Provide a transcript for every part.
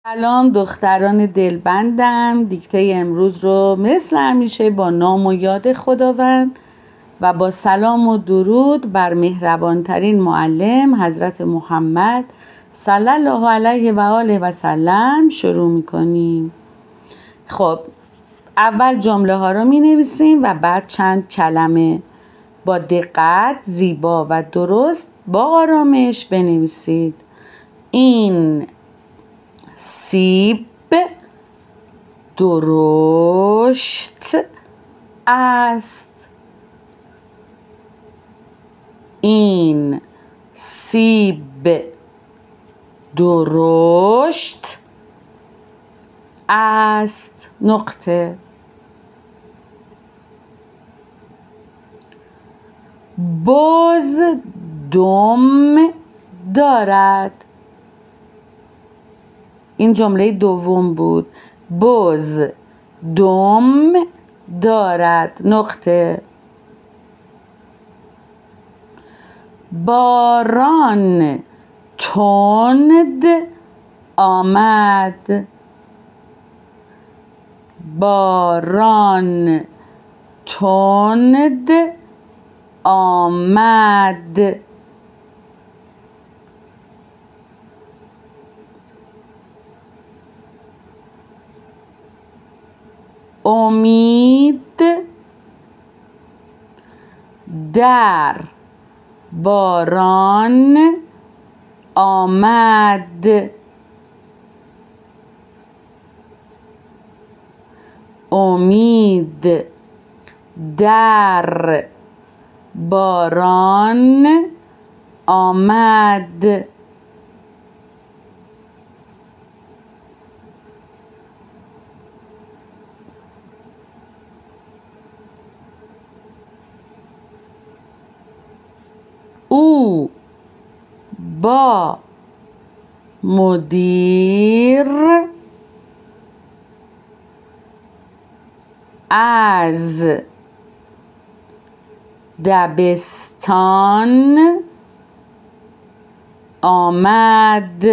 سلام دختران دلبندم. دیکته امروز رو مثل همیشه با نام و یاد خداوند و با سلام و درود بر مهربانترین معلم حضرت محمد صلی الله علیه و آله و سلم شروع میکنیم. خب اول جمله ها رو می نویسیم و بعد چند کلمه با دقت، زیبا و درست با آرامش بنویسید. این سیب درشت است. این سیب درشت است. نقطه. بز دم دارد. این جمله دوم بود. بز دم دارد. نقطه. باران تند آمد. باران تند آمد. امید در باران آمد. امید در باران آمد. او با مدیر از دبستان آمد.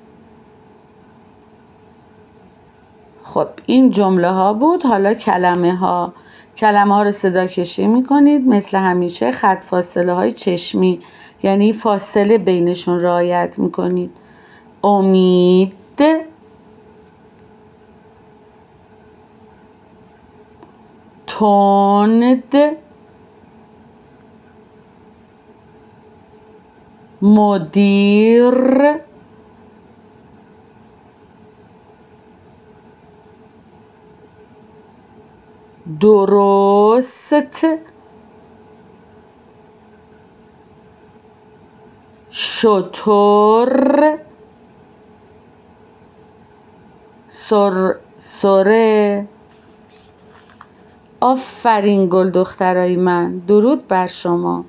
خب این جمله ها بود. حالا کلمه ها رو صدا کشی می کنید. مثل همیشه خط فاصله های چشمی، یعنی فاصله بینشون رعایت می کنید. امید، تند، مدیر، درست، شتر، سره. آفرین گل دخترای من. درود بر شما.